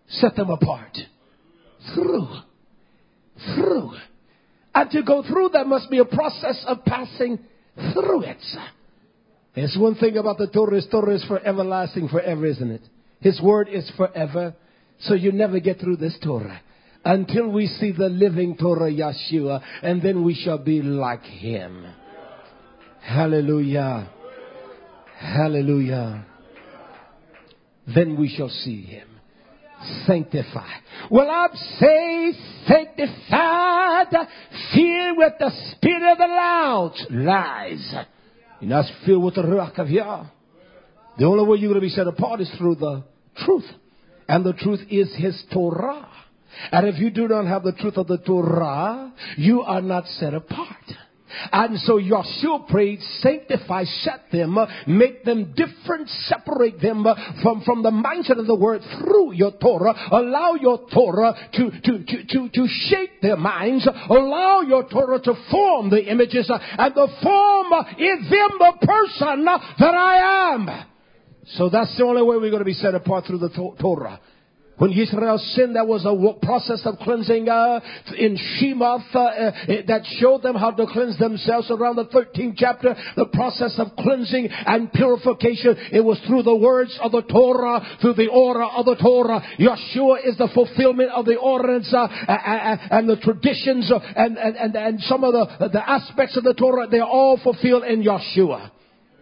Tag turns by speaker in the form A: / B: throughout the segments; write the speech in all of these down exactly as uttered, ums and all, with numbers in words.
A: Set them apart. Through. Through. And to go through, there must be a process of passing through it. There's one thing about the Torah. His Torah is for everlasting, forever, isn't it? His word is forever. So you never get through this Torah until we see the living Torah, Yeshua, and then we shall be like him. Hallelujah. Hallelujah. Then we shall see him. Sanctify. Well, I'm saved, sanctified, filled with the Spirit of the Lord. Lies. You're not filled with the Ruach of Yah. The only way you're going to be set apart is through the truth. And the truth is his Torah. And if you do not have the truth of the Torah, you are not set apart. And so Yeshua prayed, sanctify, set them, make them different, separate them from, from the mindset of the word through your Torah. Allow your Torah to, to, to, to, to shape their minds. Allow your Torah to form the images and the form in them the person that I am. So that's the only way we're going to be set apart, through the to- Torah. When Israel sinned, there was a process of cleansing uh, in Shemoth uh, that showed them how to cleanse themselves. Around the thirteenth chapter, the process of cleansing and purification, it was through the words of the Torah, through the order of the Torah. Yeshua is the fulfillment of the ordinance uh, and the traditions and, and, and, and some of the, the aspects of the Torah. They're all fulfilled in Yeshua.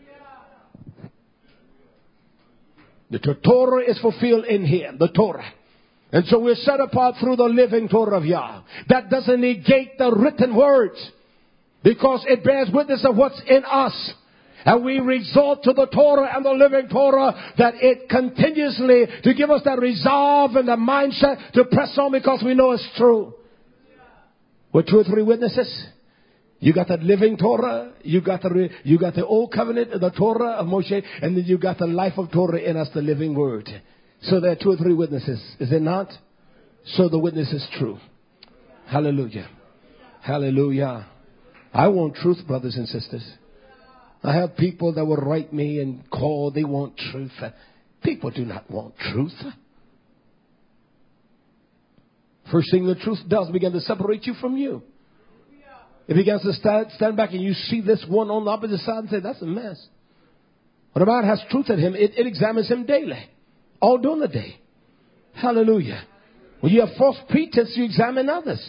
A: The Torah is fulfilled in him, the Torah. And so we're set apart through the living Torah of Yah. That doesn't negate the written words, because it bears witness of what's in us. And we resort to the Torah and the living Torah, that it continuously to give us that resolve and the mindset to press on, because we know it's true. With two or three witnesses, you got that living Torah, you got the you got the old covenant, the Torah of Moshe, and then you got the life of Torah in us, the living word. So there are two or three witnesses, is it not? So the witness is true. Hallelujah. Hallelujah. I want truth, brothers and sisters. I have people that will write me and call, they want truth. People do not want truth. First thing the truth does, begin to separate you from you. It begins to stand, stand back and you see this one on the opposite side and say, that's a mess. When a man has truth in him, it, it examines him daily. All during the day. Hallelujah. When you have false pretense, you examine others.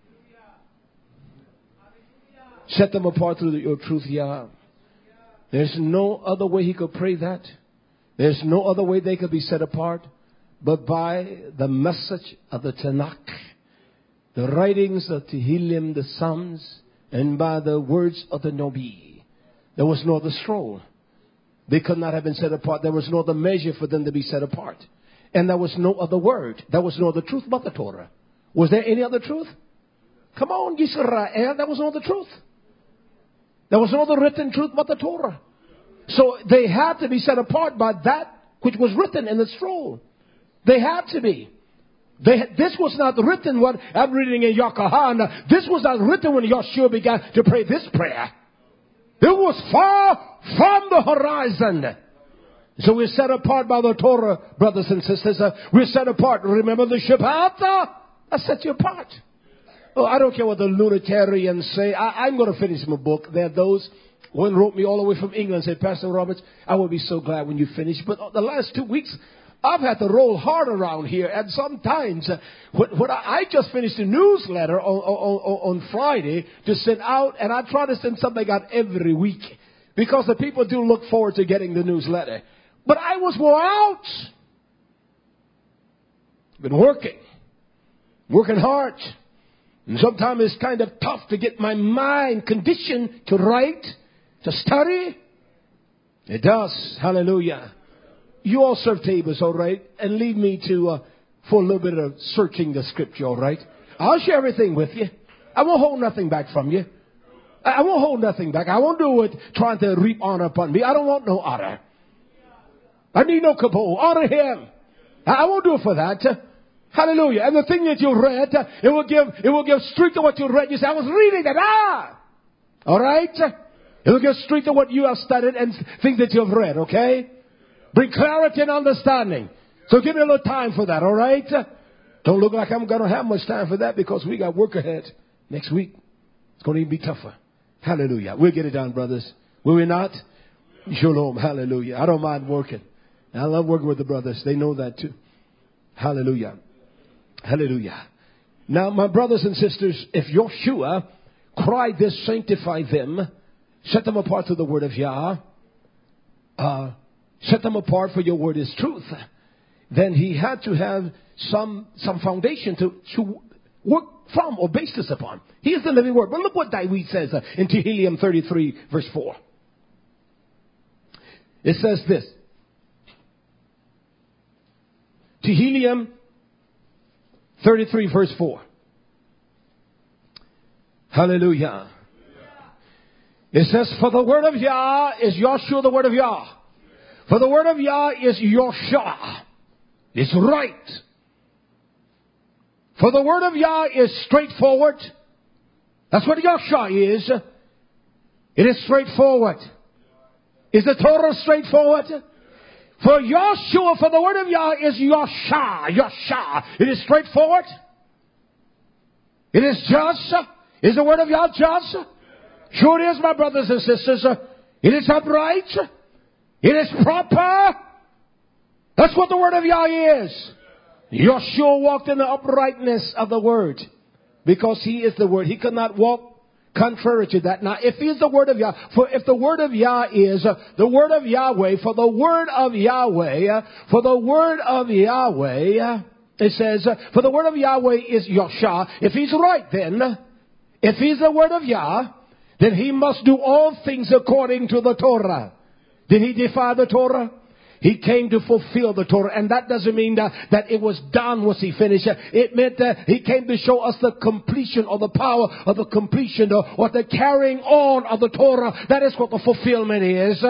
A: Set them apart through the, your truth, Yah. There's no other way he could pray that. There's no other way they could be set apart but by the message of the Tanakh, the writings of Tehillim, the Psalms, and by the words of the Nabi. There was no other scroll. They could not have been set apart. There was no other measure for them to be set apart. And there was no other word. There was no other truth but the Torah. Was there any other truth? Come on, Yisrael. There was no other truth. There was no other written truth but the Torah. So they had to be set apart by that which was written in the scroll. They had to be. They, this was not written what I'm reading in Yakahan. This was not written when Yeshua began to pray this prayer. It was far from the horizon. So we're set apart by the Torah, brothers and sisters. Uh, we're set apart. Remember the Shabbat? Uh, I set you apart. Oh, I don't care what the Lunitarians say. I, I'm going to finish my book. There are those. One wrote me all the way from England and said, Pastor Roberts, I will be so glad when you finish. But the last two weeks, I've had to roll hard around here. And sometimes, uh, when, when I, I just finished a newsletter on, on, on Friday to send out, and I try to send something out every week because the people do look forward to getting the newsletter. But I was wore out. Been working, working hard. And sometimes it's kind of tough to get my mind conditioned to write, to study. It does. Hallelujah. You all serve tables, all right? And leave me to, uh, for a little bit of searching the scripture, all right? I'll share everything with you. I won't hold nothing back from you. I won't hold nothing back. I won't do it trying to reap honor upon me. I don't want no honor. I need no kabod. Honor him. I won't do it for that. Hallelujah. And the thing that you read, it will give, it will give strength to what you read. You say, I was reading that. Ah! All right? It will give strength to what you have studied and things that you have read, okay? Bring clarity and understanding. So give me a little time for that, all right? Don't look like I'm going to have much time for that because we got work ahead next week. It's going to even be tougher. Hallelujah. We'll get it done, brothers. Will we not? Shalom. Hallelujah. I don't mind working. I love working with the brothers. They know that too. Hallelujah. Hallelujah. Now, my brothers and sisters, if Joshua cried this, sanctify them, set them apart through the word of Yah, uh, set them apart for your word is truth, then he had to have some some foundation to, to work from or base this upon. He is the living word. But look what David says uh, in Tehillim thirty-three, verse four. It says this. Tehillim thirty-three, verse four. Hallelujah. It says, for the word of Yah is Yahshua, the word of Yah. For the word of Yah is Yoshua. It's right. For the word of Yah is straightforward. That's what Yoshua is. It is straightforward. Is the Torah straightforward? For Yahshua, for the word of Yah is Yosha. Yosha. It is straightforward. It is just. Is the word of Yah just? Sure it is, my brothers and sisters. It is upright. It is proper. That's what the word of Yah is. Joshua walked in the uprightness of the word because he is the word. He could not walk contrary to that. Now, if he is the word of Yah, for if the word of Yah is uh, the word of Yahweh, for the word of Yahweh, uh, for the word of Yahweh, uh, it says, uh, for the word of Yahweh is Yosha. If he's right then, if he's the word of Yah, then he must do all things according to the Torah. Did he defy the Torah? He came to fulfill the Torah. And that doesn't mean that, that it was done, was he finished. It meant that he came to show us the completion or the power of the completion or, or the carrying on of the Torah. That is what the fulfillment is.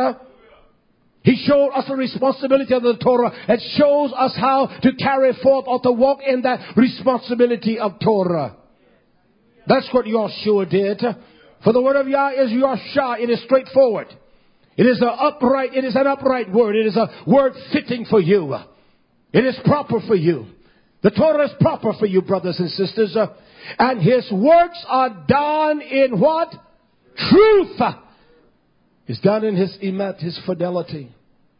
A: He showed us the responsibility of the Torah. It shows us how to carry forth or to walk in that responsibility of Torah. That's what Yahshua did. For the word of Yah is Yahshua. It is straightforward. It is an upright, it is an upright word. It is a word fitting for you. It is proper for you. The Torah is proper for you, brothers and sisters. And his works are done in what? Truth. It's done in his emet, his fidelity.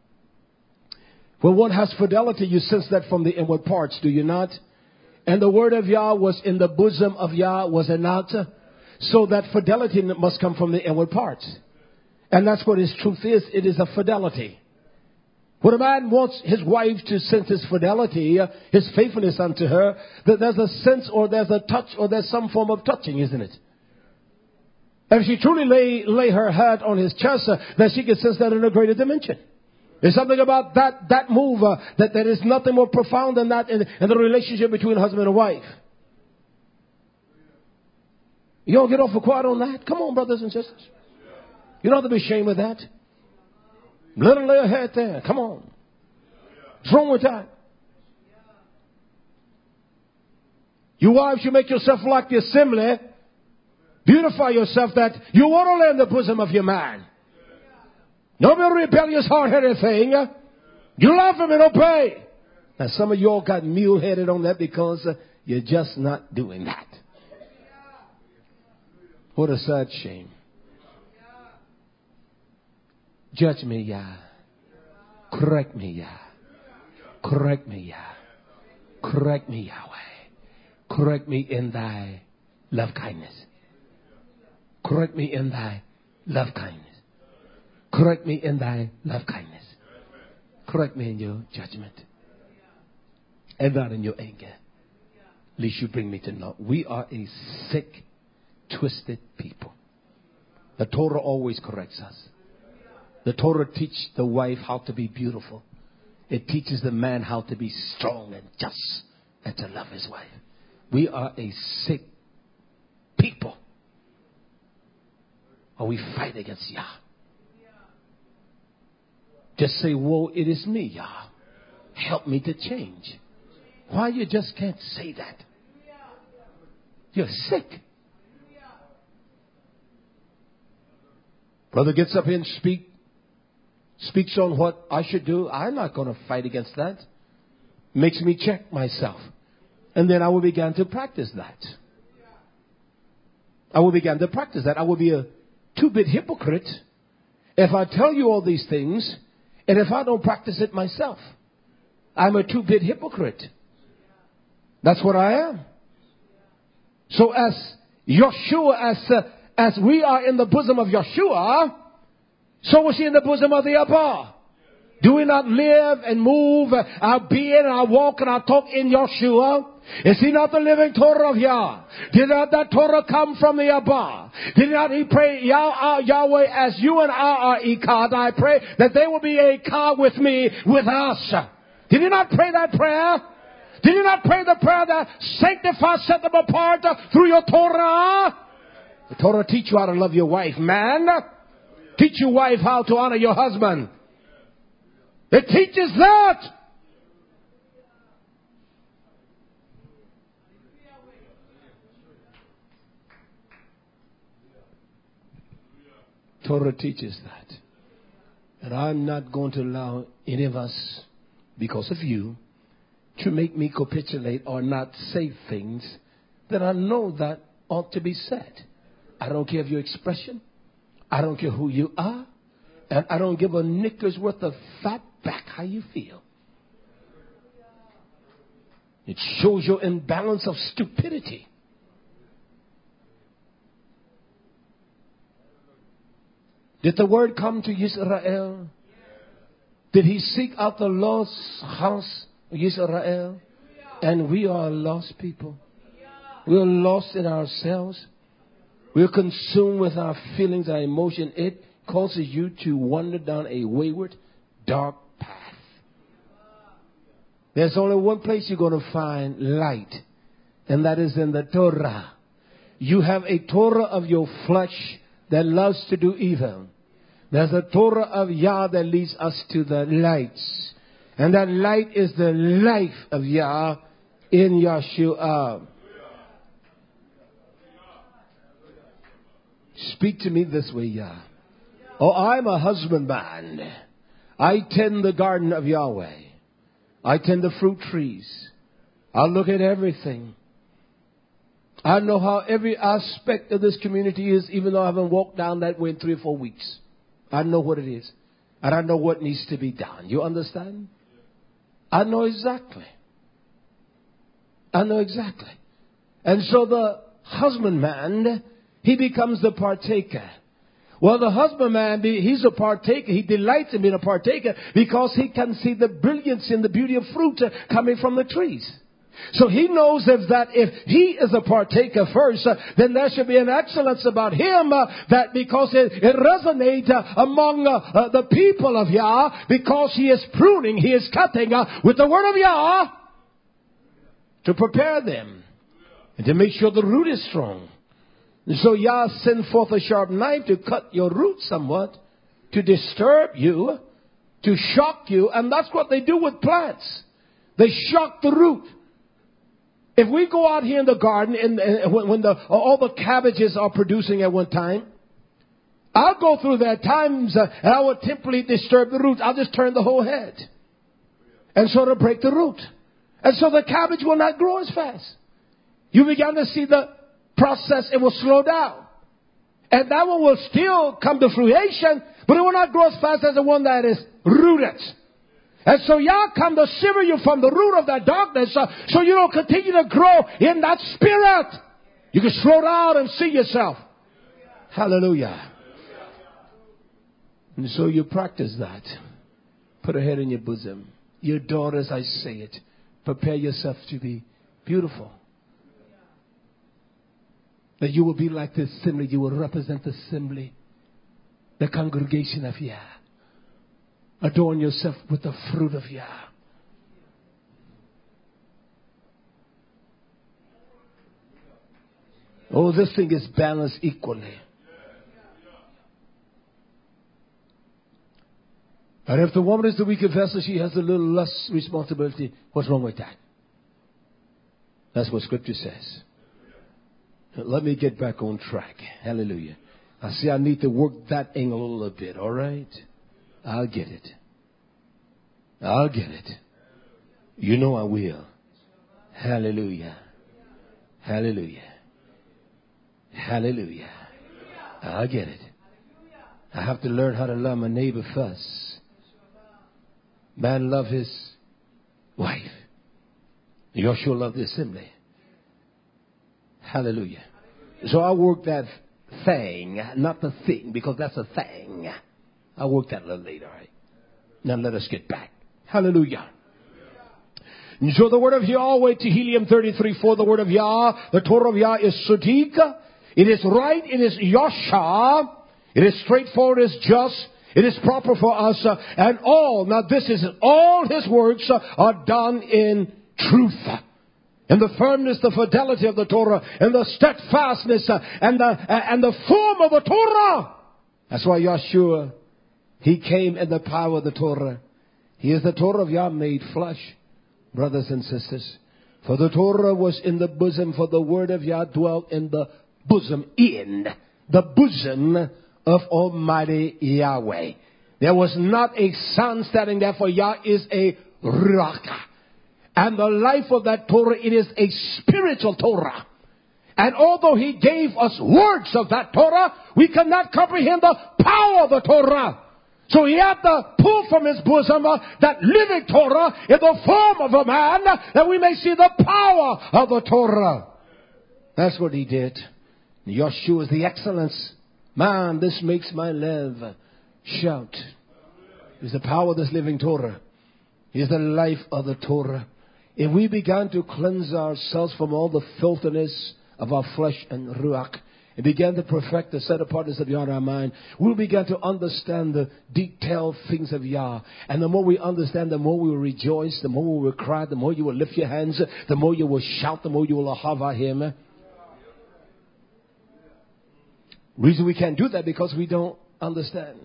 A: When one has fidelity, you sense that from the inward parts, do you not? And the word of Yah was in the bosom of Yah, was it not? So that fidelity must come from the inward parts. And that's what his truth is. It is a fidelity. When a man wants his wife to sense his fidelity, uh, his faithfulness unto her, that there's a sense or there's a touch or there's some form of touching, isn't it? And if she truly lay, lay her head on his chest, uh, then she can sense that in a greater dimension. There's something about that, that move uh, that there is nothing more profound than that in, in the relationship between husband and wife. You don't get off a quiet on that? Come on, brothers and sisters. You don't have to be ashamed of that. Let her lay her head there. Come on. What's wrong with that? You wives, you make yourself like the assembly. Beautify yourself that you want to lay in the bosom of your man. Don't be a rebellious, hard-headed thing. You love him and obey. Now, some of you all got mule-headed on that because uh, you're just not doing that. What a sad shame. Judge me, Yah. Correct me, Yah. Correct me, Yah. Correct me, Yahweh. Correct me in thy love kindness. Correct me in thy love kindness. Correct me in thy love kindness. Correct me in your judgment. And not in your anger. Lest you bring me to naught. We are a sick, twisted people. The Torah always corrects us. The Torah teaches the wife how to be beautiful. It teaches the man how to be strong and just and to love his wife. We are a sick people. Or we fight against Yah. Just say, woe, it is me, Yah. Help me to change. Why you just can't say that? You're sick. Brother gets up here and speak, speaks on what I should do. I'm not going to fight against that. makes me check myself. And then I will begin to practice that. I will begin to practice that. I will be a two-bit hypocrite if I tell you all these things and if I don't practice it myself. I'm a two-bit hypocrite. That's what I am. So as Yeshua, as uh, as we are in the bosom of Yeshua, so was he in the bosom of the Abba. Do we not live and move, uh, our being, our walk, and our talk in Yeshua? Is he not the living Torah of Yah? Did not that Torah come from the Abba? Did not he pray, Yah, Yahweh, as you and I are Echad, I pray that they will be Echad with me, with us. Did you not pray that prayer? Did you not pray the prayer that sanctify, set them apart through your Torah? The Torah teach you how to love your wife, man. Teach your wife how to honor your husband. It teaches that. Torah teaches that. And I'm not going to allow any of us, because of you, to make me capitulate or not say things that I know that ought to be said. I don't care of your expression. I don't care who you are. And I don't give a nickel's worth of fat back how you feel. It shows your imbalance of stupidity. Did the word come to Israel? Did he seek out the lost house of Israel? And we are lost people. We are lost in ourselves. We are consumed with our feelings, our emotion. It causes you to wander down a wayward, dark path. There's only one place you're going to find light, and that is in the Torah. You have a Torah of your flesh that loves to do evil. There's a Torah of Yah that leads us to the lights. And that light is the life of Yah in Yeshua. Speak to me this way, Yah. Oh, I'm a husbandman. I tend the garden of Yahweh. I tend the fruit trees. I look at everything. I know how every aspect of this community is, even though I haven't walked down that way in three or four weeks. I know what it is. And I know what needs to be done. You understand? I know exactly. I know exactly. And so the husbandman, he becomes the partaker. Well, the husbandman, he's a partaker. He delights in being a partaker because he can see the brilliance and the beauty of fruit coming from the trees. So he knows if that if he is a partaker first, uh, then there should be an excellence about him uh, that because it, it resonates uh, among uh, uh, the people of Yah, because he is pruning, he is cutting uh, with the word of Yah to prepare them and to make sure the root is strong. And so Yah sent forth a sharp knife to cut your root somewhat, to disturb you, to shock you, and that's what they do with plants. They shock the root. If we go out here in the garden and, and when, when the, all the cabbages are producing at one time, I'll go through there at times uh, and I will temporarily disturb the roots. I'll just turn the whole head and sort of break the root. And so the cabbage will not grow as fast. You begin to see the process, it will slow down. And that one will still come to fruition, but it will not grow as fast as the one that is rooted. And so Yah come to shiver you from the root of that darkness uh, so you don't continue to grow in that spirit. You can slow down and see yourself. Hallelujah. And so you practice that. Put a head in your bosom. Your daughters, I say it. Prepare yourself to be beautiful. That you will be like the assembly. You will represent the assembly. The congregation of Yah. Adorn yourself with the fruit of Yah. Oh, this thing is balanced equally. And if the woman is the weaker vessel, she has a little less responsibility. What's wrong with that? That's what Scripture says. Let me get back on track. Hallelujah. I see I need to work that angle a little bit, all right? I'll get it. I'll get it. You know I will. Hallelujah. Hallelujah. Hallelujah. I get it. I have to learn how to love my neighbor first. Man love his wife. Joshua loved the assembly. Hallelujah. So I work that thing, not the thing, because that's a thing. I'll work that a little later. Right? Now let us get back. Hallelujah. And so the word of Yahweh, Tehillim thirty-three four, the word of Yah, the Torah of Yah is Sadiq. It is right. It is Yasha. It is straightforward. It is just. It is proper for us. Uh, and all, now this is all His works uh, are done in truth. And the firmness, the fidelity of the Torah, and the steadfastness, uh, and the uh, and the form of the Torah. That's why Yeshua, He came in the power of the Torah. He is the Torah of Yah made flesh, brothers and sisters. For the Torah was in the bosom, for the word of Yah dwelt in the bosom, in the bosom of Almighty Yahweh. There was not a son standing there, for Yah is a rock. And the life of that Torah, it is a spiritual Torah. And although He gave us words of that Torah, we cannot comprehend the power of the Torah. So He had to pull from His bosom uh, that living Torah in the form of a man, uh, that we may see the power of the Torah. That's what He did. Yeshua is the excellence. Man, this makes my live shout. It's the power of this living Torah. It's the life of the Torah. If we began to cleanse ourselves from all the filthiness of our flesh and ruach, and began to perfect the set apartness of Yah in our mind, we'll begin to understand the detailed things of Yah. And the more we understand, the more we will rejoice, the more we will cry, the more you will lift your hands, the more you will shout, the more you will ahava Him. Reason we can't do that because we don't understand.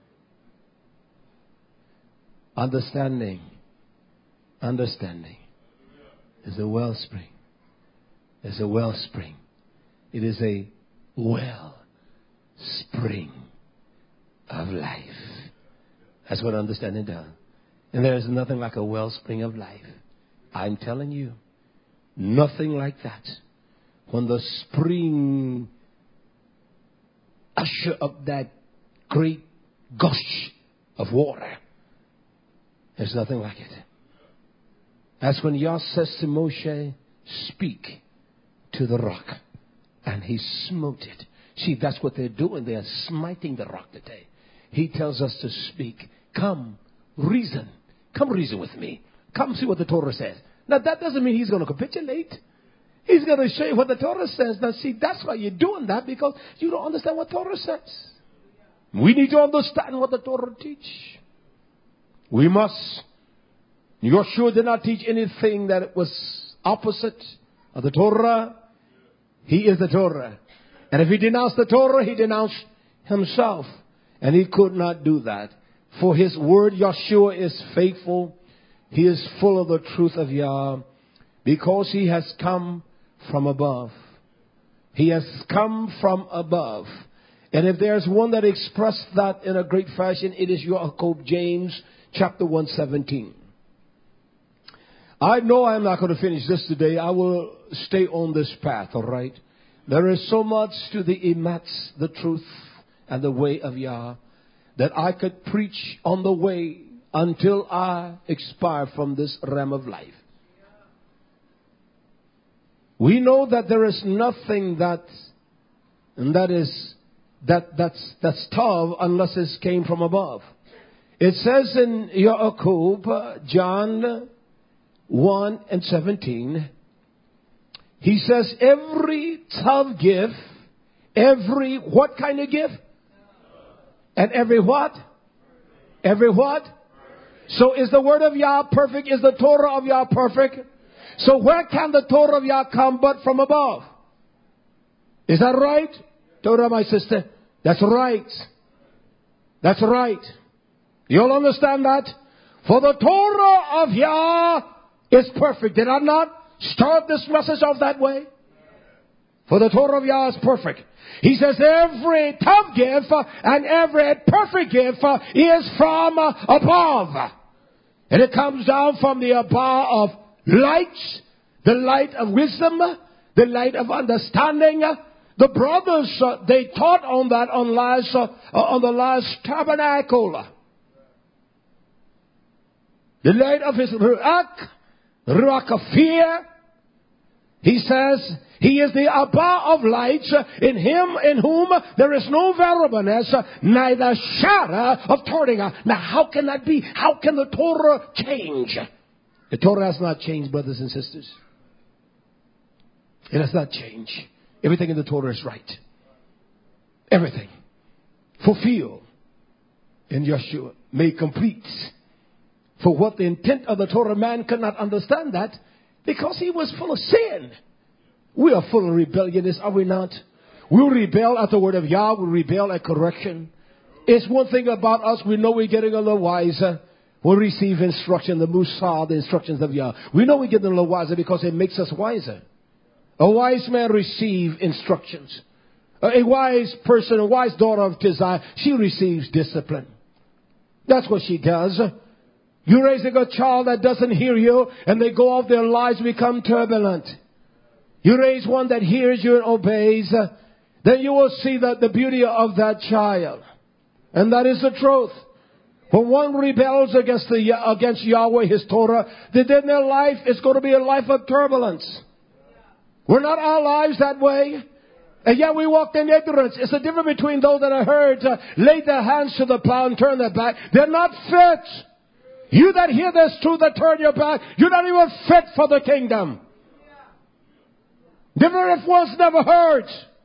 A: Understanding. Understanding is a wellspring. It's a wellspring. It is a wellspring of life. That's what understanding does. And there is nothing like a wellspring of life. I'm telling you, nothing like that. When the spring usher up that great gush of water, there's nothing like it. That's when Yah says to Moshe, speak to the rock. And he smote it. See, that's what they're doing. They are smiting the rock today. He tells us to speak. Come, reason. Come reason with me. Come see what the Torah says. Now, that doesn't mean He's going to capitulate. He's going to show you what the Torah says. Now, see, that's why you're doing that, because you don't understand what Torah says. We need to understand what the Torah teach. We must. Yeshua did not teach anything that was opposite of the Torah. He is the Torah. And if He denounced the Torah, He denounced Himself. And He could not do that. For His word, Yeshua, is faithful. He is full of the truth of Yah, because He has come from above. He has come from above. And if there's one that expressed that in a great fashion, it is Jacob, James chapter one seventeen. I know I'm not going to finish this today. I will stay on this path, all right? There is so much to the ematz, the truth, and the way of Yah, that I could preach on the way until I expire from this realm of life. We know that there is nothing that, and that is, that, that's, that's tov unless it came from above. It says in Yaakov, John one and seventeen, he says, every tov gift, every what kind of gift? And every what? Every what? So is the word of Yah perfect? Is the Torah of Yah perfect? So where can the Torah of Yah come but from above? Is that right? Torah, my sister. That's right. That's right. You all understand that? For the Torah of Yah is perfect. Did I not start this message off that way? For the Torah of Yah is perfect. He says every tov gift and every perfect gift is from above. And it comes down from the above of lights, the light of wisdom, the light of understanding. The brothers, uh, they taught on that on last, uh, on the last tabernacle. The light of his ruach, ruach of fear. He says, he is the Abba of lights, in him in whom there is no variableness, neither shadow of turning. Now how can that be? How can the Torah change? The Torah has not changed, brothers and sisters. It has not changed. Everything in the Torah is right. Everything. Fulfilled in Yeshua. Made complete. For what the intent of the Torah, man could not understand that because he was full of sin. We are full of rebellionists, are we not? We rebel at the word of Yah. We rebel at correction. It's one thing about us. We know we're getting a little wiser. We receive instruction, the Musar, the instructions of Yah. We know we're getting a little wiser because it makes us wiser. A wise man receives instructions. A wise person, a wise daughter of Tizai, she receives discipline. That's what she does. You're raising a child that doesn't hear you and they go off, their lives become turbulent. You raise one that hears you and obeys, then you will see that the beauty of that child. And that is the truth. When one rebels against the against Yahweh, His Torah, then their life is going to be a life of turbulence. We're not our lives that way. And yet we walked in ignorance. It's the difference between those that are heard, uh, laid their hands to the plow and turn their back. They're not fit. You that hear this truth that turn your back, you're not even fit for the kingdom. Different if one's never heard.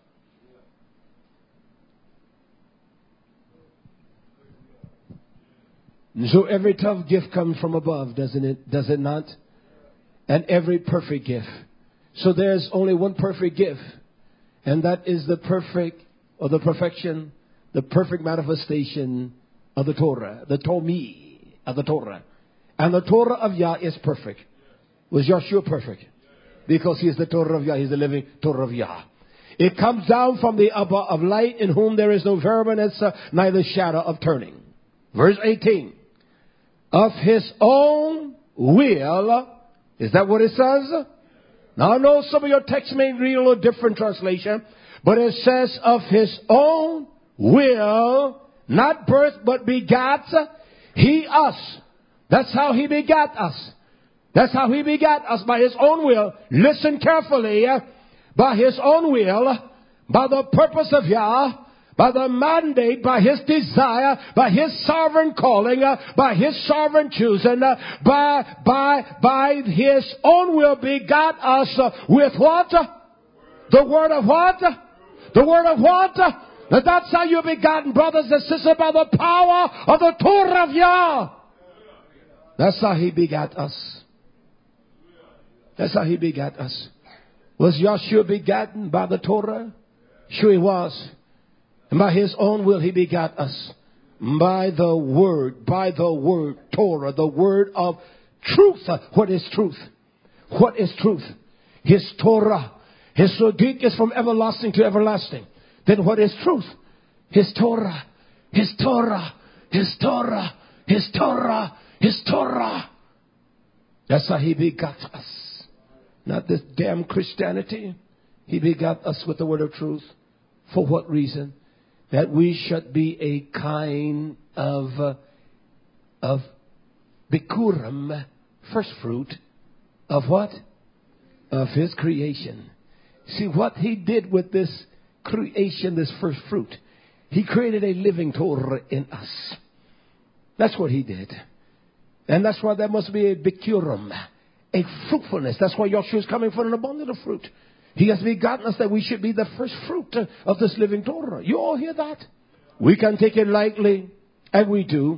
A: And so every tough gift comes from above, doesn't it? Does it not? And every perfect gift. So there's only one perfect gift. And that is the perfect, or the perfection, the perfect manifestation of the Torah. The Tomi of the Torah. And the Torah of Yah is perfect. Was Yeshua perfect? Because he is the Torah of Yah. He's the living Torah of Yah. It comes down from the Abba of light, in whom there is no variableness, uh, neither shadow of turning. Verse eighteen. Of his own will. Is that what it says? Now I know some of your texts may read a little different translation. But it says of his own will. Not birth but begat. He us. That's how he begat us. That's how he begat us, by his own will. Listen carefully. By his own will. By the purpose of Yah. By the mandate, by his desire, by his sovereign calling, uh, by his sovereign choosing, uh, by, by, by his own will begot us uh, with what? The word of what? The word of what? Now that's how you're begotten, brothers and sisters, by the power of the Torah of Yah. That's how he begat us. That's how he begat us. Was Yahshua begotten by the Torah? Sure he was. And by his own will he begat us. By the word, by the word, Torah, the word of truth. What is truth? What is truth? His Torah. His Sodiq is from everlasting to everlasting. Then what is truth? His Torah. His Torah. His Torah. His Torah. His Torah. That's how he begat us. Not this damn Christianity. He begat us with the word of truth. For what reason? That we should be a kind of, uh, of Bikurim, first fruit, of what? Of his creation. See what he did with this creation, this first fruit. He created a living Torah in us. That's what he did. And that's why there must be a Bikurim, a fruitfulness. That's why Yahshua is coming for an abundance of fruit. He has begotten us that we should be the first fruit of this living Torah. You all hear that? We can take it lightly, and we do.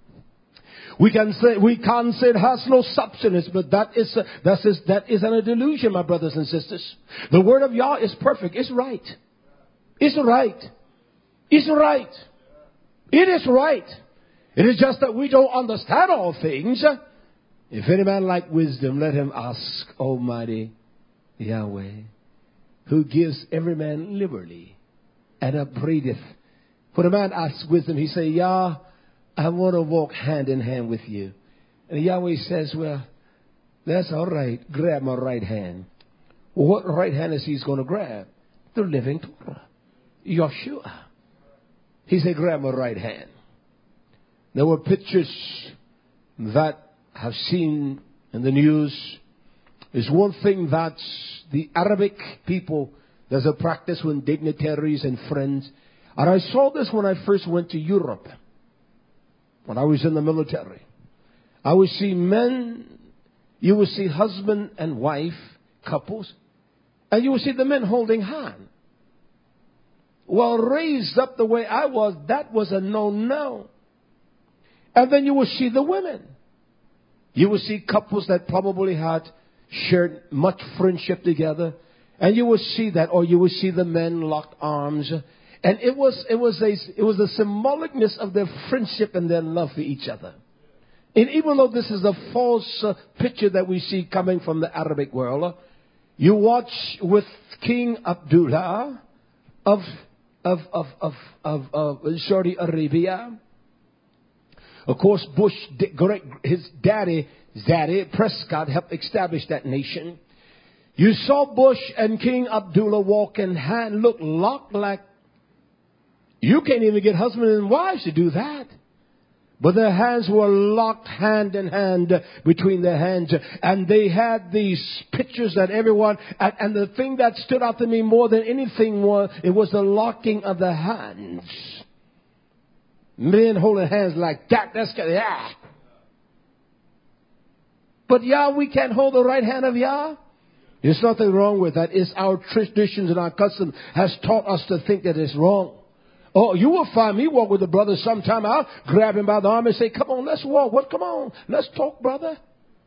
A: We can say we can't say it has no substance, but that is a, that is that is an delusion, my brothers and sisters. The word of Yah is perfect. It's right. It's right. It's right. It is right. It is just that we don't understand all things. If any man lack wisdom, let him ask Almighty Yahweh, who gives every man liberally and upbraideth. When a man asks wisdom, he say, Yah, I want to walk hand in hand with you. And Yahweh says, well, that's all right. Grab my right hand. Well, what right hand is he going to grab? The living Torah. Yeshua. He said, grab my right hand. There were pictures that I've seen in the news. There's one thing that the Arabic people, there's a practice when dignitaries and friends. And I saw this when I first went to Europe. When I was in the military. I would see men, you would see husband and wife, couples, and you would see the men holding hands. Well, raised up the way I was, that was a no-no. And then you would see the women. You would see couples that probably had shared much friendship together. And you would see that, or you would see the men locked arms. And it was, it was a, it was a symbolicness of their friendship and their love for each other. And even though this is a false uh, picture that we see coming from the Arabic world, uh, you watch with King Abdullah of, of, of, of, of, of Saudi Arabia. Of course, Bush, his daddy, Zadie Prescott, helped establish that nation. You saw Bush and King Abdullah walk in hand, look locked like you can't even get husband and wives to do that. But their hands were locked hand in hand between their hands. And they had these pictures that everyone, and, and the thing that stood out to me more than anything was, it was the locking of the hands. Men holding hands like that, that's, yeah. But Yah, we can't hold the right hand of Yah. There's nothing wrong with that. It's our traditions and our custom has taught us to think that it's wrong. Oh, you will find me walk with a brother sometime. I'll grab him by the arm and say, come on, let's walk. What? Come on. Let's talk, brother.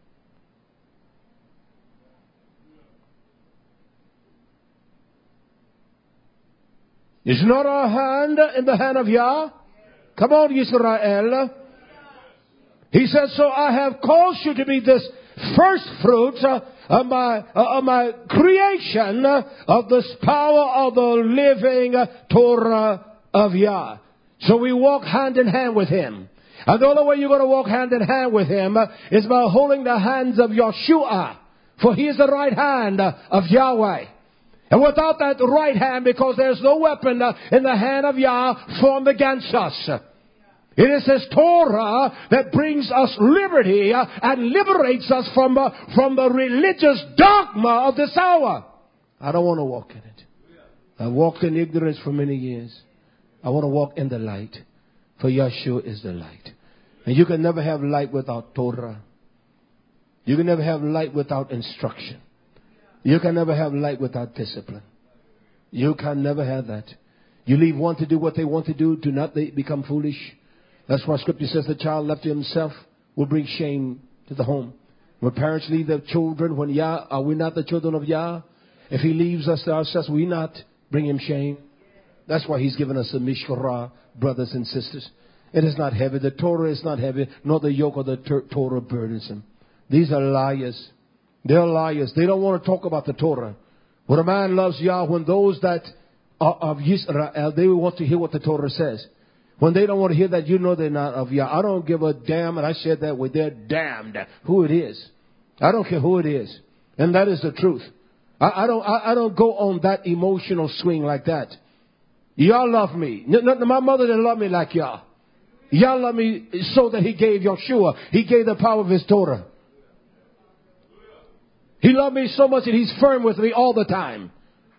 A: Is not our hand in the hand of Yah? Come on, Israel. He said, so I have caused you to be this first fruits uh, of my, uh, of my creation uh, of this power of the living uh, Torah of Yah. So we walk hand in hand with Him. And the only way you're going to walk hand in hand with Him uh, is by holding the hands of Yeshua. For He is the right hand uh, of Yahweh. And without that right hand, because there's no weapon uh, in the hand of Yah formed against us. It is His Torah that brings us liberty uh, and liberates us from, uh, from the religious dogma of this hour. I don't want to walk in it. I walked in ignorance for many years. I want to walk in the light. For Yeshua is the light. And you can never have light without Torah. You can never have light without instruction. You can never have light without discipline. You can never have that. You leave one to do what they want to do. Do not they become foolish. That's why Scripture says the child left to himself will bring shame to the home. When parents leave their children, when Yah, are we not the children of Yah? If He leaves us to ourselves, we not bring Him shame. That's why He's given us a mishkara, brothers and sisters. It is not heavy. The Torah is not heavy, nor the yoke of the ter- Torah burdensome. These are liars. They're liars. They don't want to talk about the Torah. When a man loves Yah, when those that are of Yisrael, they want to hear what the Torah says. When they don't want to hear that, you know they're not of Yah. I don't give a damn, and I said that way, they're damned who it is. I don't care who it is. And that is the truth. I, I don't I, I don't go on that emotional swing like that. Yah love me. No, no, my mother didn't love me like Yah. Yah loved me so that He gave Yeshua. He gave the power of His Torah. He loved me so much that He's firm with me all the time.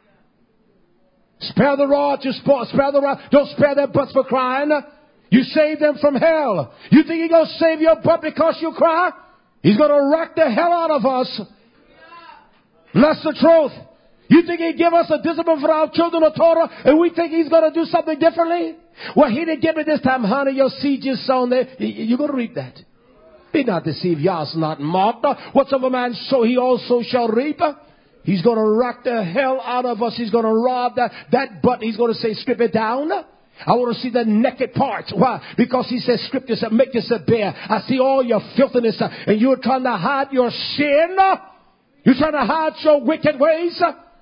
A: Spare the rod, to spare, spare the rod. Don't spare their butts for crying. You save them from hell. You think He's going to save your butt because you cry? He's going to wreck the hell out of us. That's the truth. You think He'd give us a discipline for our children of Torah and we think He's going to do something differently? Well, He didn't give me this time, honey. Your seed is sown there. You're going to reap that. Be not deceived. Yah's not mocked. Whatsoever man sow, he also shall reap. He's going to wreck the hell out of us. He's going to rob that, that butt. He's going to say, strip it down. I want to see the naked parts. Why? Because He says, scripture said, make yourself bare. I see all your filthiness. And you're trying to hide your sin. You're trying to hide your wicked ways.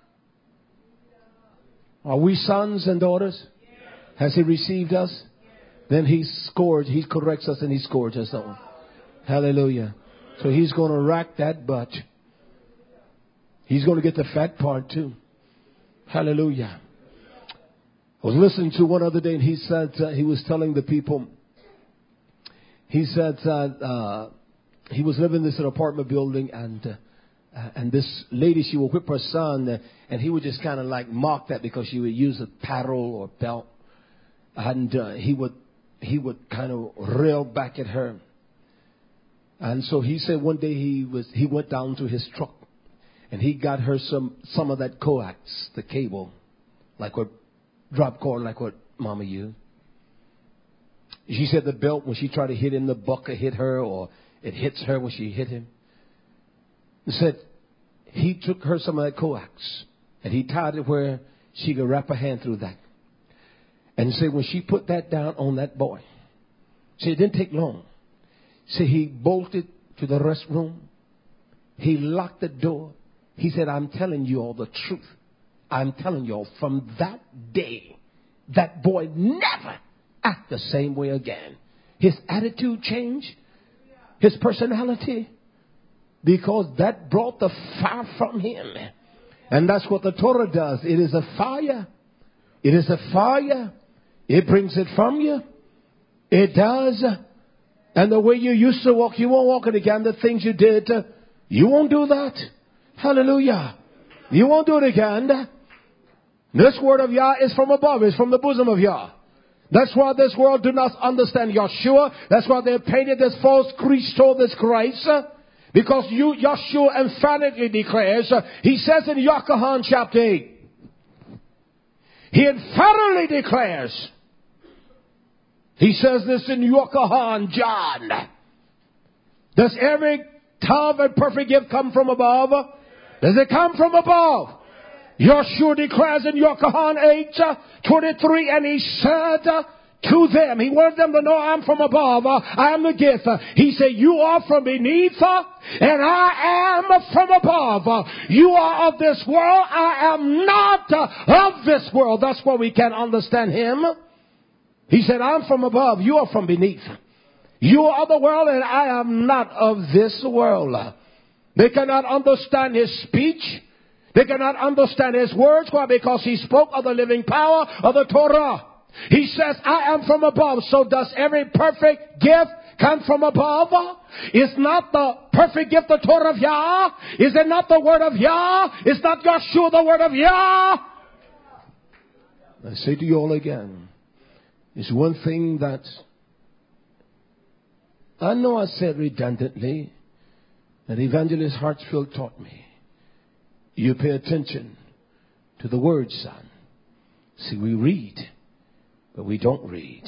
A: Are we sons and daughters? Has He received us? Then He scourges, He corrects us and He scourges us. Hallelujah. So he's going to rack that butt. He's going to get the fat part too. Hallelujah. I was listening to one other day, and he said, uh, he was telling the people, he said, uh, uh, he was living in this apartment building, and, uh, and this lady, she would whip her son, uh, and he would just kind of like mock that because she would use a paddle or belt. And, uh, he would, he would kind of rail back at her. And so he said one day he was, he went down to his truck, and he got her some, some of that coax, the cable, like what drop cord, like what Mama used. She said the belt, when she tried to hit him, the bucket hit her, or it hits her when she hit him. He said he took her some of that coax, and he tied it where she could wrap her hand through that. And said when she put that down on that boy, see, it didn't take long. See, he bolted to the restroom. He locked the door. He said, I'm telling you all the truth. I'm telling you all, from that day, that boy never act the same way again. His attitude changed. His personality. Because that brought the fire from him. And that's what the Torah does. It is a fire. It is a fire. It brings it from you. It does. And the way you used to walk, you won't walk it again. The things you did, you won't do that. Hallelujah. You won't do it again. This word of Yah is from above. It's from the bosom of Yah. That's why this world do not understand Yeshua. That's why they painted this false Christo, this Christ. Because you, Yeshua emphatically declares, he says in Yochanan chapter eight, he emphatically declares, he says this in Yochanan, John, does every tov and perfect gift come from above? Does it come from above? Yeshua declares in Yochanan eight twenty-three, and he said to them, he wanted them to know, I'm from above, I am the gift. He said, you are from beneath, and I am from above. You are of this world, I am not of this world. That's why we can understand him. He said, I'm from above, you are from beneath. You are of the world, and I am not of this world. They cannot understand his speech. They cannot understand his words. Why? Because he spoke of the living power of the Torah. He says, I am from above. So does every perfect gift come from above? Is not the perfect gift the Torah of Yah? Is it not the word of Yah? Is not Yeshua the word of Yah? I say to you all again, it's one thing that I know I said redundantly, that Evangelist Hartsfield taught me. You pay attention to the word, son. See, we read, but we don't read.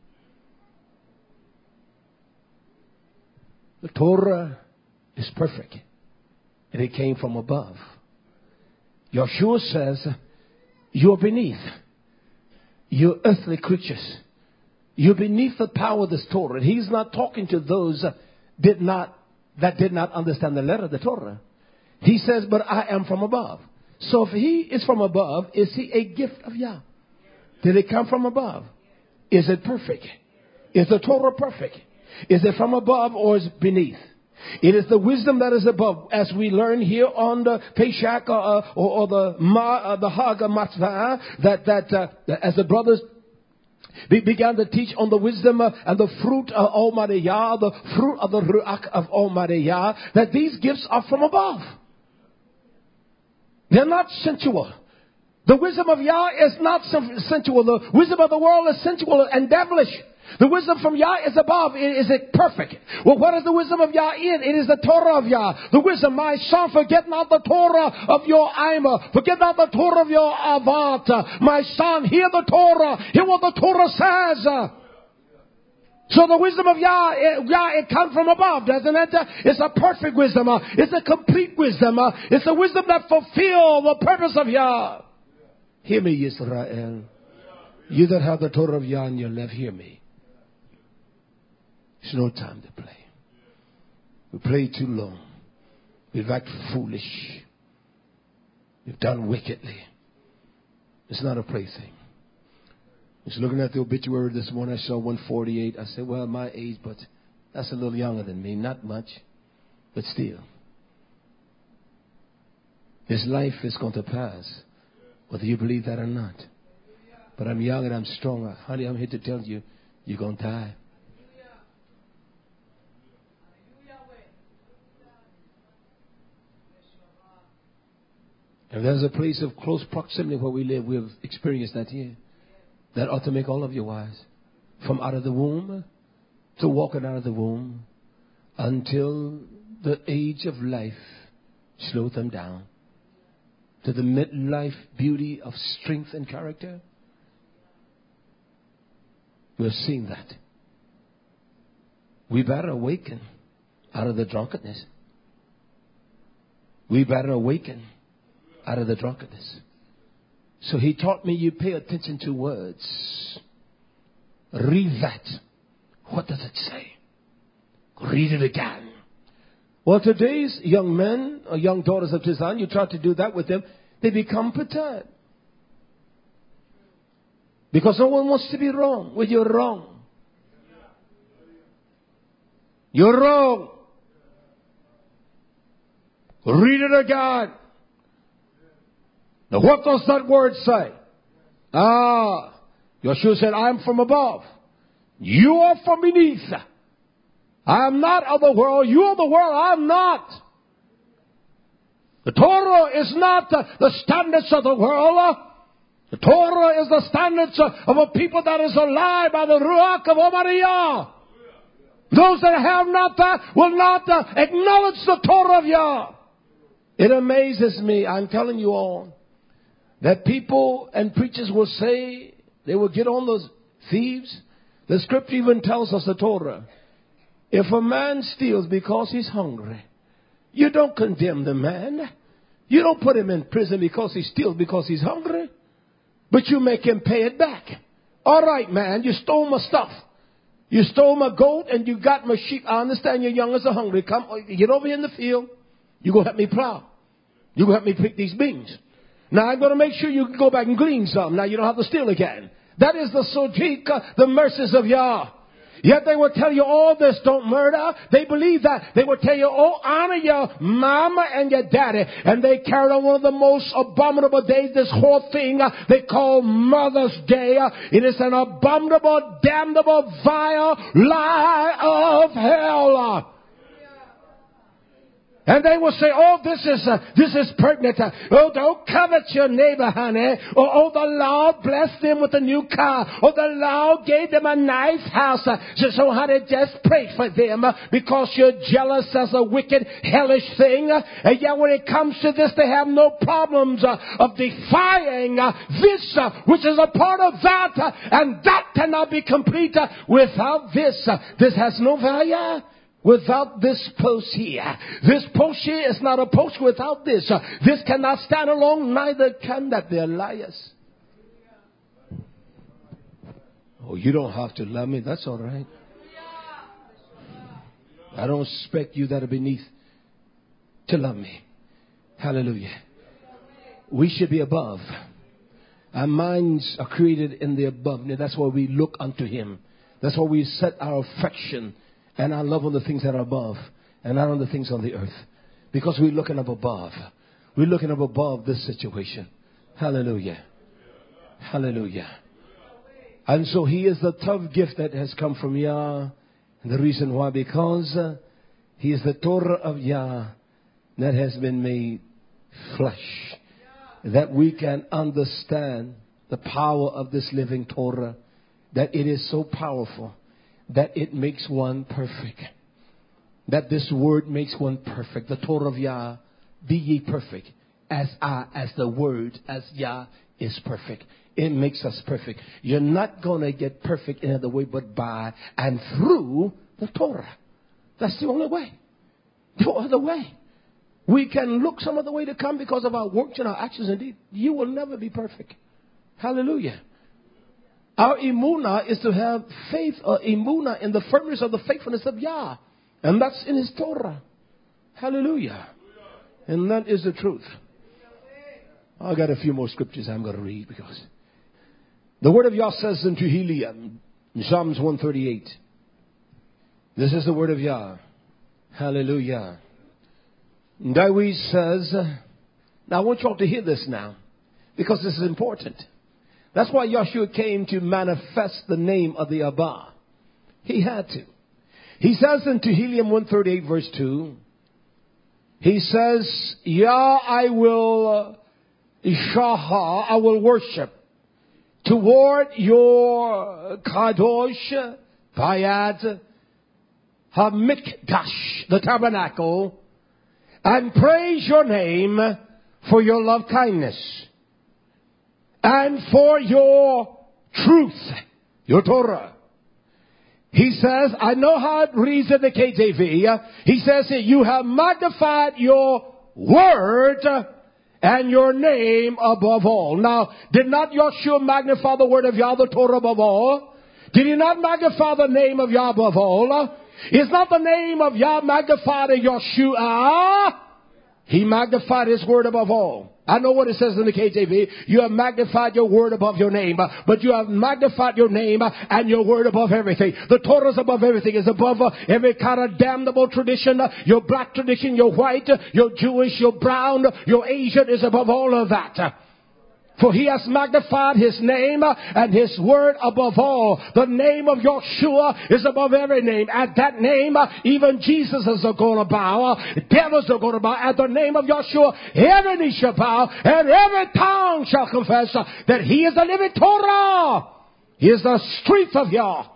A: The Torah is perfect, and it came from above. Yeshua says, you're beneath. You're earthly creatures. You're beneath the power of this Torah. And he's not talking to those did not, that did not understand the letter of the Torah. He says, but I am from above. So if he is from above, is he a gift of Yah? Did it come from above? Is it perfect? Is the Torah perfect? Is it from above or is it beneath? It is the wisdom that is above, as we learn here on the Pesach uh, or, or the Ma, uh, the Hag Matzvah, that that uh, as the brothers They began to teach on the wisdom uh, and the fruit of Almighty Yah, the fruit of the Ruach of Almighty Yah, that these gifts are from above. They're not sensual. The wisdom of Yah is not sensual. The wisdom of the world is sensual and devilish. The wisdom from Yah is above. Is it perfect? Well, what is the wisdom of Yah in? It is the Torah of Yah. The wisdom, my son, forget not the Torah of your Aimer. Forget not the Torah of your Avat. My son, hear the Torah. Hear what the Torah says. So the wisdom of Yah, it, Yah, it comes from above, doesn't it? It's a perfect wisdom. It's a complete wisdom. It's the wisdom that fulfills the purpose of Yah. Hear me, Israel. You that have the Torah of Yah in your left, hear me. It's no time to play. We played too long. We've acted foolish. We've done wickedly. It's not a plaything. I was looking at the obituary this morning. I saw one forty-eight. I said, well, my age, but That's a little younger than me. Not much, but still. This life is going to pass, whether you believe that or not. But I'm young and I'm strong. Honey, I'm here to tell you, you're going to die. If there's a place of close proximity where we live, we have experienced that here. That ought to make all of you wise. From out of the womb to walking out of the womb until the age of life slow them down. To the midlife beauty of strength and character. We're seeing that. We better awaken out of the drunkenness. We better awaken out of the drunkenness. So he taught me you pay attention to words. Read that. What does it say? Read it again. Well, today's young men or young daughters of Tizan, you try to do that with them, they become perturbed. Because no one wants to be wrong. Well, you're wrong. You're wrong. Read it again. Now, what does that word say? Ah, Yeshua said, I am from above. You are from beneath. I am not of the world. You are the world. I am not. The Torah is not the, the standards of the world. The Torah is the standards of a people that is alive by the Ruach of Omariah. Those that have not that will not uh, acknowledge the Torah of Yah. It amazes me, I'm telling you all, that people and preachers will say, they will get on those thieves. The scripture even tells us the Torah. If a man steals because he's hungry, you don't condemn the man. You don't put him in prison because he steals because he's hungry. But you make him pay it back. All right, man, you stole my stuff. You stole my goat and you got my sheep. I understand your youngest are hungry. Come, get over here in the field. You go help me plow. You go help me pick these beans. Now I'm going to make sure you can go back and glean some. Now you don't have to steal again. That is the sodika, the mercies of Yah. Yet they will tell you all this, don't murder. They believe that. They will tell you, oh, honor your mama and your daddy. And they carried on one of the most abominable days, this whole thing uh, they call Mother's Day. Uh, it is an abominable, damnable, vile lie of hell. Uh, And they will say, oh, this is uh, this is pertinent. Uh, oh, don't covet your neighbor, honey. Oh, oh, the Lord blessed them with a new car. Oh, the Lord gave them a nice house. Uh, so, so honey, just pray for them uh, because you're jealous as a wicked, hellish thing. Uh, and yet when it comes to this, they have no problems uh, of defying uh, this, uh, which is a part of that. Uh, and that cannot be complete uh, without this. Uh, this has no value. Without this post here. This post here is not a post without this. Uh, this cannot stand alone, neither can that. They're liars. Oh, you don't have to love me. That's all right. I don't expect you that are beneath to love me. Hallelujah. We should be above. Our minds are created in the above. And that's why we look unto Him. That's why we set our affection and our love on the things that are above and not on the things on the earth. Because we're looking up above. We're looking up above this situation. Hallelujah. Hallelujah. And so He is the tough gift that has come from Yah. And the reason why, because uh, He is the Torah of Yah that has been made flesh. That we can understand the power of this living Torah. That it is so powerful. That it makes one perfect. That this word makes one perfect. The Torah of Yah, be ye perfect. As I, as the word, as Yah is perfect. It makes us perfect. You're not going to get perfect in other way but by and through the Torah. That's the only way. No other way. We can look some other way to come because of our works and our actions. Indeed, you will never be perfect. Hallelujah. Our emunah is to have faith or emunah in the firmness of the faithfulness of Yah. And that's in His Torah. Hallelujah. And that is the truth. I got a few more scriptures I'm going to read because the word of Yah says in Tehillim, in Psalms one thirty-eight, This is the word of Yah. Hallelujah. David says, now I want you all to hear this now, because this is important. That's why Yahshua came to manifest the name of the Abba. He had to. He says in Tehillim one thirty-eight verse two, he says, Yah, I will Shaha, I will worship toward your Kadosh, Bayad, HaMikdash, the tabernacle, and praise your name for your love kindness and for your truth, your Torah. He says, I know how it reads in the K J V. He says, you have magnified your word and your name above all. Now, did not Yahshua magnify the word of Yah, the Torah, above all? Did he not magnify the name of Yah above all? Is not the name of Yah magnified in Yahshua? He magnified his word above all. I know what it says in the K J V. You have magnified your word above your name. But you have magnified your name and your word above everything. The Torah is above everything. It's above every kind of damnable tradition. Your black tradition, your white, your Jewish, your brown, your Asian is above all of that. For he has magnified his name and his word above all. The name of Yahshua is above every name. At that name, even Jesus is going to bow. Devils are going to bow. At the name of Yahshua, every knee shall bow and every tongue shall confess that he is the living Torah. He is the strength of Yah.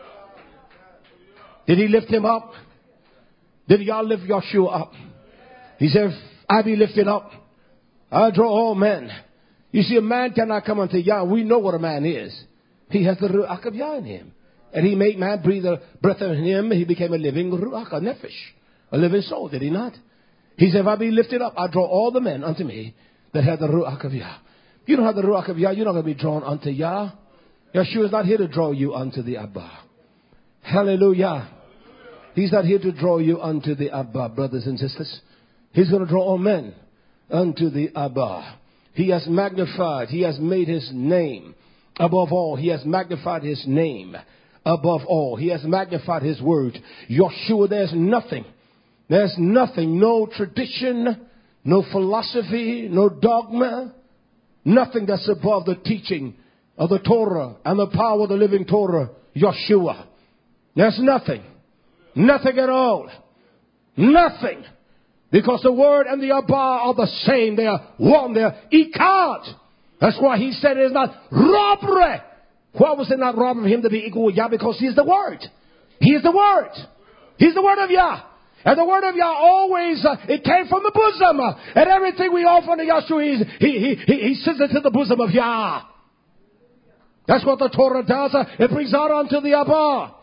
A: Did he lift him up? Did Yah lift Yahshua up? He said, if I be lifted up, I'll draw all men. You see, a man cannot come unto Yah. We know what a man is. He has the Ruach of Yah in him. And he made man breathe a breath in him. He became a living Ruach, a Nefesh, a living soul, did he not? He said, if I be lifted up, I draw all the men unto me that have the Ruach of Yah. If you don't have the Ruach of Yah, you're not going to be drawn unto Yah. Yahshua is not here to draw you unto the Abba. Hallelujah. He's not here to draw you unto the Abba, brothers and sisters. He's going to draw all men unto the Abba. He has magnified, he has made his name above all. He has magnified his name above all. He has magnified his word. Yahshua, there's nothing, there's nothing, no tradition, no philosophy, no dogma, nothing that's above the teaching of the Torah and the power of the living Torah, Yahshua. There's nothing, nothing at all, nothing. Because the word and the Abba are the same. They are one. They are Echad. That's why he said it is not robbery. Why was it not robbery of him to be equal with Yah? Because he is the word. He is the word. He's the word of Yah. And the word of Yah always, uh, it came from the bosom. Uh, and everything we offer to Yahshua, he, he, he, he sends it to the bosom of Yah. That's what the Torah does. Uh, it brings out unto the Abba.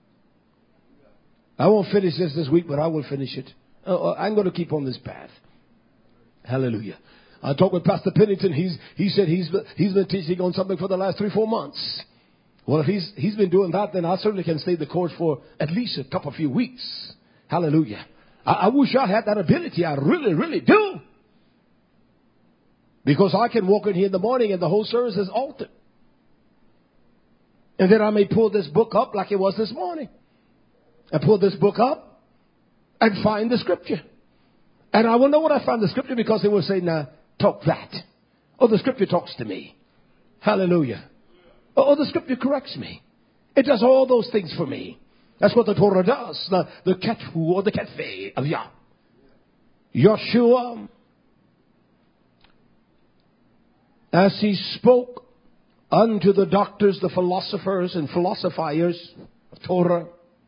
A: I won't finish this this week, but I will finish it. Uh, I'm going to keep on this path. Hallelujah. I talked with Pastor Pennington. He's, he said he's, he's been teaching on something for the last three, four months. Well, if he's, he's been doing that, then I certainly can stay the course for at least a couple of few weeks. Hallelujah. I, I wish I had that ability. I really, really do. Because I can walk in here in the morning and the whole service is altered. And then I may pull this book up like it was this morning. I pull this book up and find the scripture. And I will know what I found the scripture because it will say, now, talk that. Oh, the scripture talks to me. Hallelujah. Oh, the scripture corrects me. It does all those things for me. That's what the Torah does. The, the kethu or the ketve of Yah. Yahshua, as he spoke unto the doctors, the philosophers and philosophizers of Torah,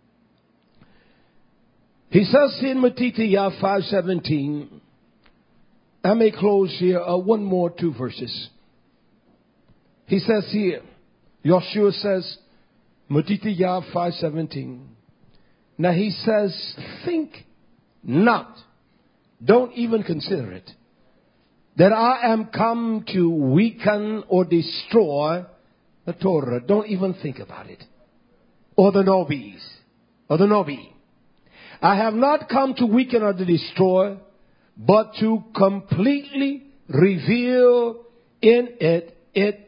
A: he says in Matithiyah five seventeen, I may close here, uh, one more, two verses. He says here, Yahshua says, Matithiyah five seventeen. Now he says, think not, don't even consider it, that I am come to weaken or destroy the Torah. Don't even think about it. Or the Nobis, or the Nobi. I have not come to weaken or to destroy, but to completely reveal in it its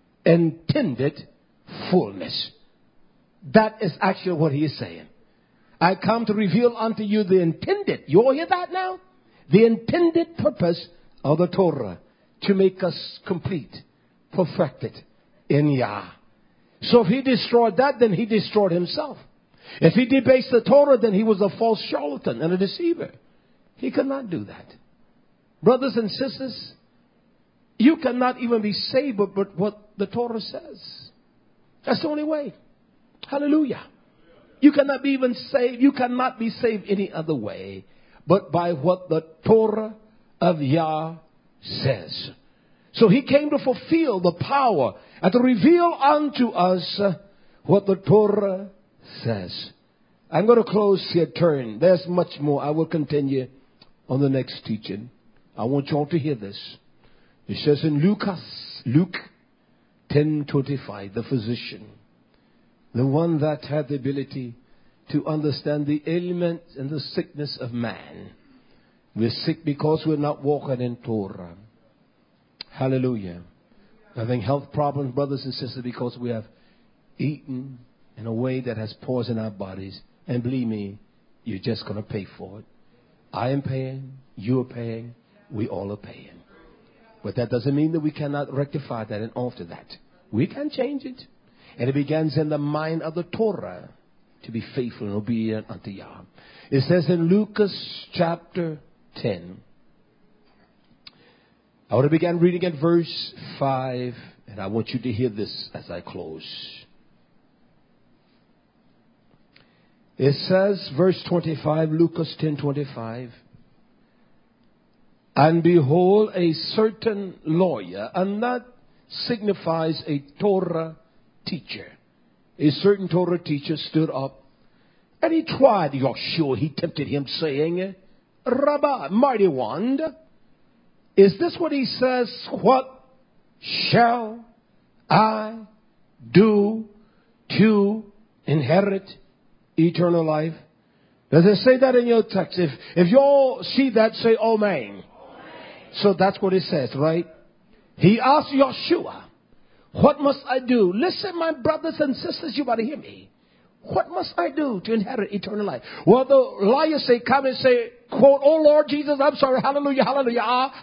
A: intended fullness. That is actually what he is saying. I come to reveal unto you the intended, you all hear that now? The intended purpose of the Torah, to make us complete, perfected in Yah. So if he destroyed that, then he destroyed himself. If he debased the Torah, then he was a false charlatan and a deceiver. He could not do that. Brothers and sisters, you cannot even be saved but, but what the Torah says. That's the only way. Hallelujah. You cannot be even saved. You cannot be saved any other way but by what the Torah of Yah says. So he came to fulfill the power and to reveal unto us what the Torah says. I'm going to close here. Turn. There's much more. I will continue on the next teaching. I want you all to hear this. It says in Lucas, Luke ten twenty-five, the physician, the one that had the ability to understand the ailment and the sickness of man. We're sick because we're not walking in Torah. Hallelujah. Having health problems, brothers and sisters, because we have eaten in a way that has poisoned our bodies. And believe me, you're just going to pay for it. I am paying. You're paying. We all are paying. But that doesn't mean that we cannot rectify that and alter that. We can change it. And it begins in the mind of the Torah to be faithful and obedient unto Yah. It says in Lucas chapter ten. I want to begin reading at verse five. And I want you to hear this as I close. It says, verse twenty-five, Lucas ten twenty-five. And behold, a certain lawyer, and that signifies a Torah teacher. A certain Torah teacher stood up, and he tried Yeshua. He tempted him, saying, Rabbi, mighty one, is this what he says? What shall I do to inherit eternal life? Does it say that in your text? If if you all see that, say amen. So that's what it says, right? He asked Yeshua, what must I do? Listen, my brothers and sisters, you better hear me. What must I do to inherit eternal life? Well, the liar say, come and say, quote, oh Lord Jesus, I'm sorry, hallelujah, hallelujah.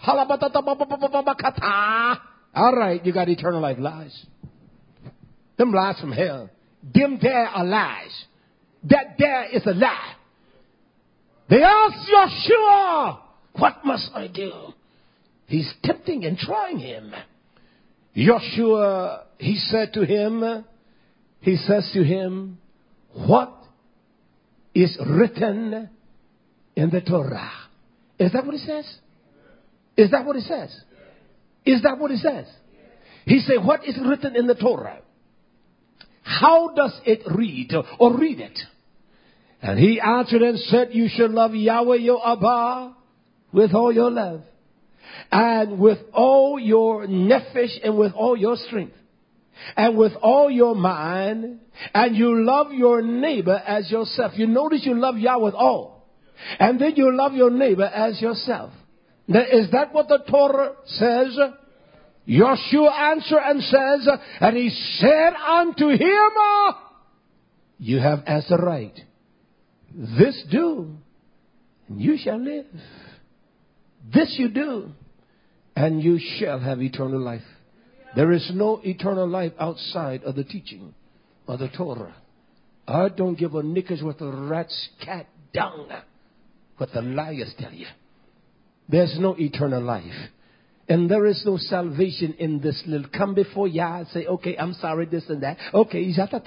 A: All right, you got eternal life. Lies. Them lies from hell. Them there are lies. That there is a lie. They asked Yeshua, what must I do? He's tempting and trying him. Yeshua, he said to him, he says to him, what is written in the Torah? Is that what it says? Is that what it says? Is that what it says? He said, what is written in the Torah? How does it read? Or read it. And he answered and said, you shall love Yahweh your Abba with all your love, and with all your nephesh, and with all your strength, and with all your mind, and you love your neighbor as yourself. You notice you love Yahweh with all, and then you love your neighbor as yourself. Now, is that what the Torah says? Yeshua answered and says, and he said unto him, you have answered right. This do, and you shall live. This you do, and you shall have eternal life. There is no eternal life outside of the teaching of the Torah. I don't give a knickers what the rat's cat dung, what the liars tell you. There's no eternal life. And there is no salvation in this little come before Yah and say, okay, I'm sorry, this and that. Okay,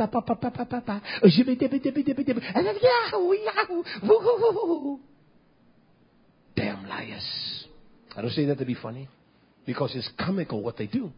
A: and then Yahoo, Yahoo, damn liars. I don't say that to be funny, because it's comical what they do.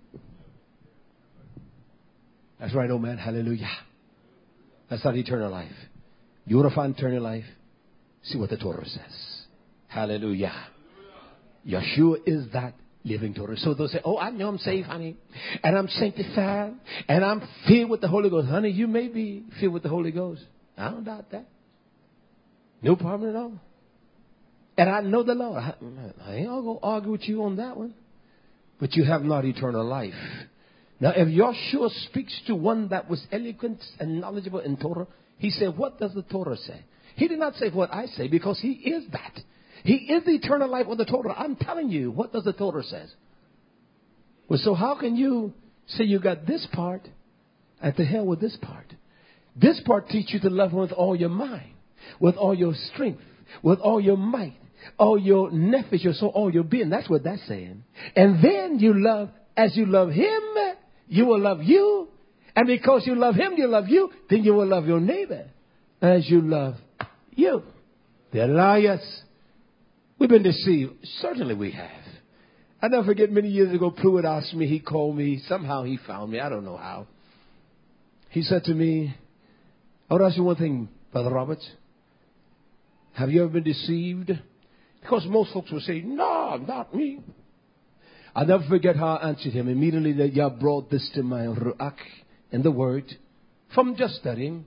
A: That's right, oh man, hallelujah. That's not eternal life. You want to find eternal life? See what the Torah says. Hallelujah. Yeshua is that living Torah. So they'll say, oh, I know I'm saved, honey, and I'm sanctified, and I'm filled with the Holy Ghost. Honey, you may be filled with the Holy Ghost. I don't doubt that. No problem at all. And I know the Lord. I, I ain't going to argue with you on that one. But you have not eternal life. Now, if Yeshua speaks to one that was eloquent and knowledgeable in Torah, he said, what does the Torah say? He did not say what I say because he is that. He is the eternal life of the Torah. I'm telling you, what does the Torah say? Well, so how can you say you got this part and to hell with this part? This part teaches you to love him with all your mind, with all your strength, with all your might, all your nephesh, your soul, all your being. That's what that's saying. And then you love, as you love him, you will love you. And because you love him, you love you, then you will love your neighbor as you love you. They're liars. We've been deceived. Certainly we have. I never forget many years ago, Pruitt asked me, he called me, somehow he found me, I don't know how. He said to me, I would ask you one thing, Brother Roberts. Have you ever been deceived? Because most folks will say, no, not me. I'll never forget how I answered him. Immediately that Yah brought this to my ruach in the word from just studying.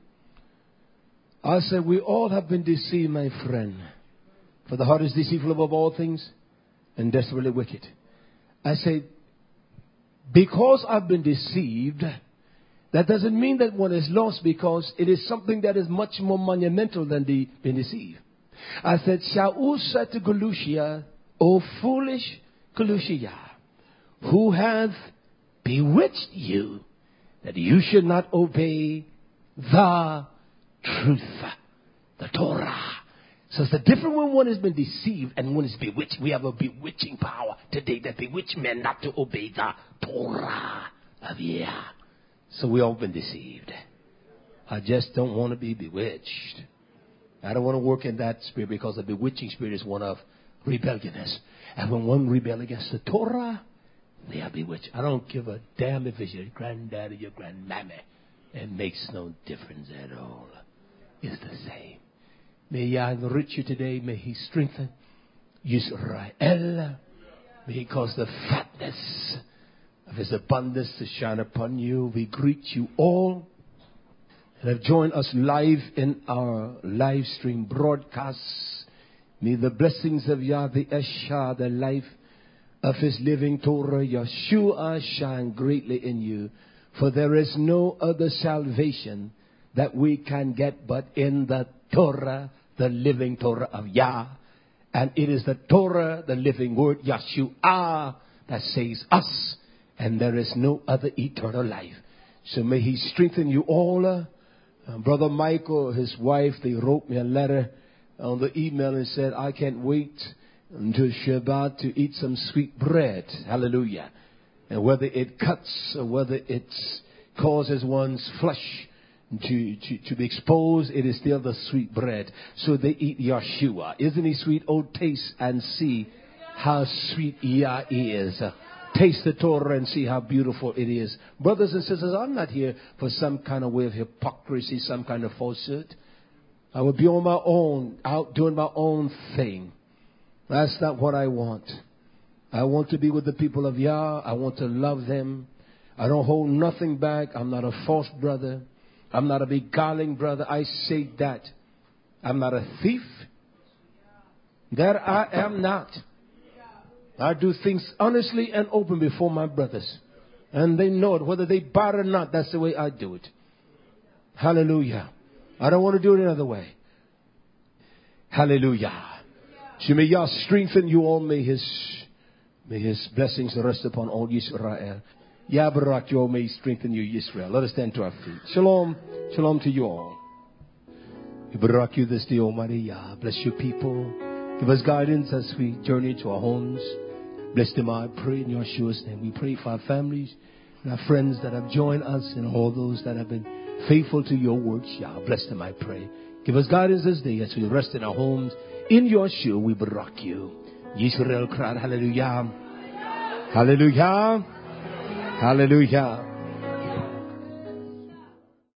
A: I said, we all have been deceived, my friend. For the heart is deceitful above all things and desperately wicked. I said, because I've been deceived, that doesn't mean that one is lost, because it is something that is much more monumental than the, being deceived. I said, Shaul said to Galushia, O foolish Galushia, who hath bewitched you that you should not obey the truth, the Torah. So it's the difference when one has been deceived and one is bewitched. We have a bewitching power today that bewitch men not to obey the Torah of Yah. So we all been deceived. I just don't want to be bewitched. I don't want to work in that spirit, because the bewitching spirit is one of rebelliousness. And when one rebel against the Torah, they are bewitched. I don't give a damn if it's your granddad or your grandmammy. It makes no difference at all. It's the same. May Yah enrich you today. May he strengthen Yisrael. May he cause the fatness of his abundance to shine upon you. We greet you all that have joined us live in our live stream broadcasts. May the blessings of Yah, the Esha, the life of his living Torah, Yeshua, shine greatly in you. For there is no other salvation that we can get but in the Torah, the living Torah of Yah. And it is the Torah, the living word, Yeshua, that saves us. And there is no other eternal life. So may he strengthen you all. Uh, Brother Michael, his wife, they wrote me a letter on the email and said, I can't wait until Shabbat to eat some sweet bread. Hallelujah. And whether it cuts or whether it causes one's flesh to, to, to be exposed, it is still the sweet bread. So they eat Yeshua. Isn't he sweet? Oh, taste and see how sweet Yah is. Uh, taste the Torah and see how beautiful it is. Brothers and sisters, I'm not here for some kind of way of hypocrisy, some kind of falsehood. I will be on my own, out doing my own thing. That's not what I want. I want to be with the people of Yah. I want to love them. I don't hold nothing back. I'm not a false brother. I'm not a beguiling brother. I say that. I'm not a thief. That I am not. I do things honestly and open before my brothers. And they know it. Whether they buy it or not, that's the way I do it. Hallelujah. I don't want to do it another way. Hallelujah. So may Yah strengthen you all. May his, may his blessings rest upon all Yisrael. Yah barak you all. May he strengthen you, Yisrael. Let us stand to our feet. Shalom. Shalom to you all. We barak you this day, Almighty Yah. Bless your people. Give us guidance as we journey to our homes. Bless them, I pray, in Yeshua's name. We pray for our families and our friends that have joined us and all those that have been faithful to your words. Yah, bless them, I pray. Give us guidance this day as we rest in our homes. In Yeshua, we barak you. Yisrael cried, hallelujah. Hallelujah. Hallelujah.